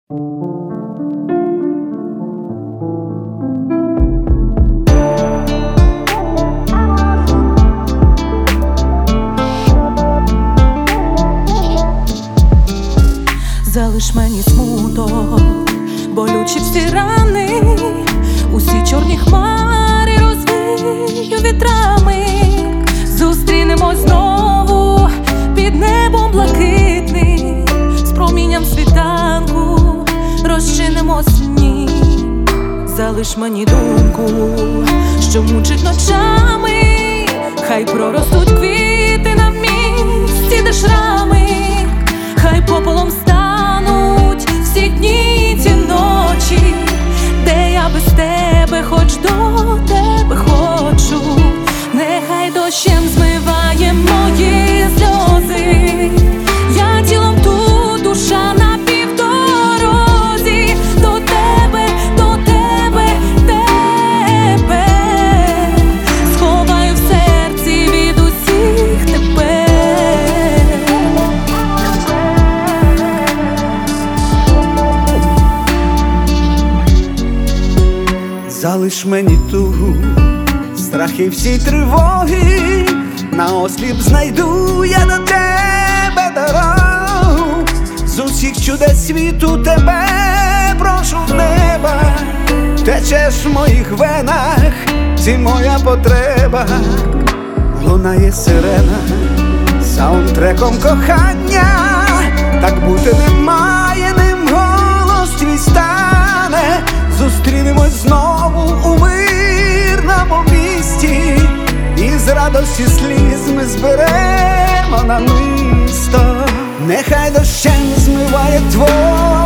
Залиш мені смуток, болючі всі рани, усі чорні хмари розвію вітрами. Зустрінемось знову під небом блакитним, з промінням світанку розчинимось в ній. Залиш мені думку, що мучить ночами, хай проростуть квіти на місці, де шрами, хай попелом стануть всі дні ці ночі, де я без тебе, хоч до тебе хочу. Нехай дощем змиває мої сльози, я тілом тут, душа на півдорозі, до тебе, до тебе, тебе, сховаю в серці від усіх тебе. Залиш мені тугу, страхи всі тривоги, наосліп знайду я до тебе дорогу. З усіх чудес світу тебе прошу в неба, течеш в моїх венах, це моя потреба. Лунає сирена саундтреком кохання, так бути немає, ним голос твій стане. Зустрінемось знову у мирному місті, і з радості сліз ми зберемо на місто. Нехай дощем змиває твої